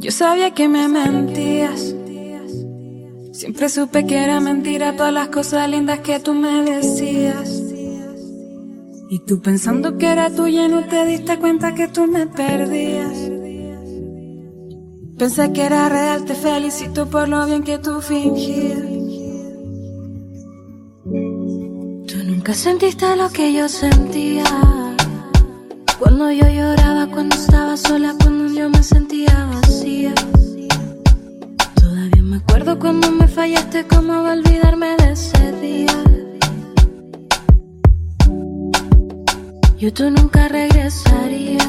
Yo sabía que me mentías. Siempre supe que era mentira todas las cosas lindas que tú me decías. Y tú pensando que era tuya no te diste cuenta que tú me perdías. Pensé que era real, te felicito por lo bien que tú fingías. Tú nunca sentiste lo que yo sentía. Cuando yo lloraba, cuando estaba sola, cuando yo me sentía vacía. Todavía me acuerdo cuando me fallaste, cómo va a olvidarme de ese día. Yo tú nunca regresaría.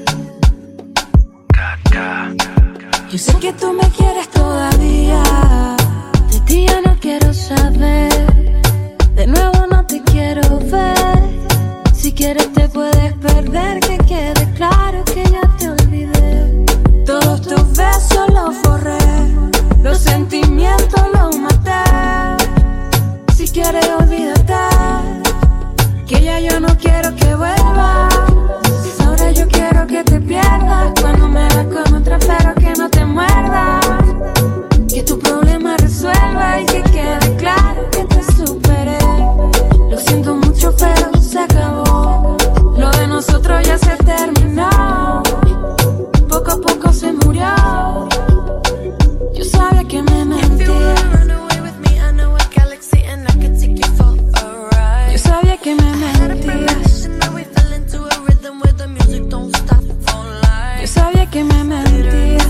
Yo sé que tú me quieres todavía. De ti ya no quiero saber. De nuevo no te quiero ver. Si quieres te puedes perder. Que quede claro que ya te olvidé. Todos tus besos los borré. Los sentimientos los maté. Si quieres olvídate. Que ya yo no quiero que vuelvas. Ahora yo quiero que te pierdas. Cuando me veas con otra pero que no te muerdas. Que tu problema resuelva y que quede claro que te superé. Lo siento mucho pero se acabó. Lo de nosotros ya se terminó. Poco a poco se murió. Yo sabía que me mentías. Yo sabía que me mentías. Yo sabía que me mentías.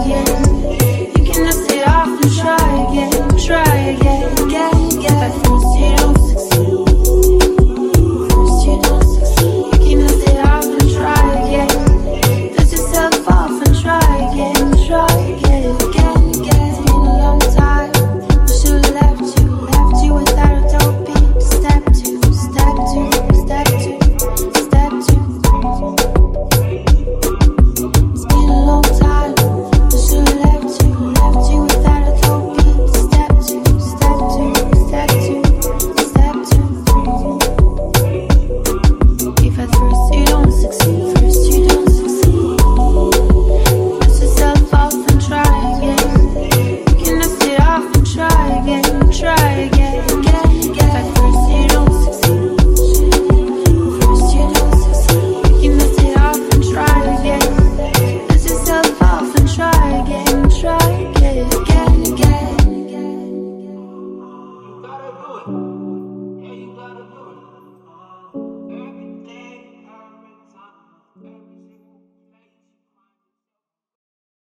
Try again, if at first